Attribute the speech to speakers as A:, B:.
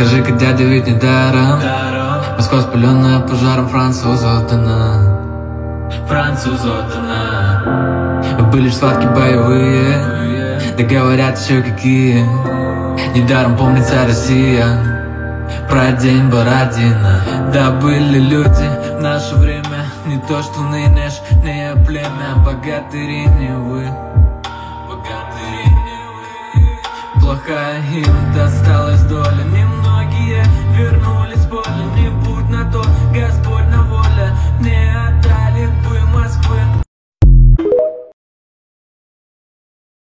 A: Скажи-ка, дядя, ведь не даром Москва, спаленная пожаром, француз отдана. Были ж схватки боевые, да говорят еще какие. Недаром помнится Россия про день Бородина. Да были люди в наше время, не то что нынешнее племя. Богатыри не вы, плохая им досталась доля. Немногие вернулись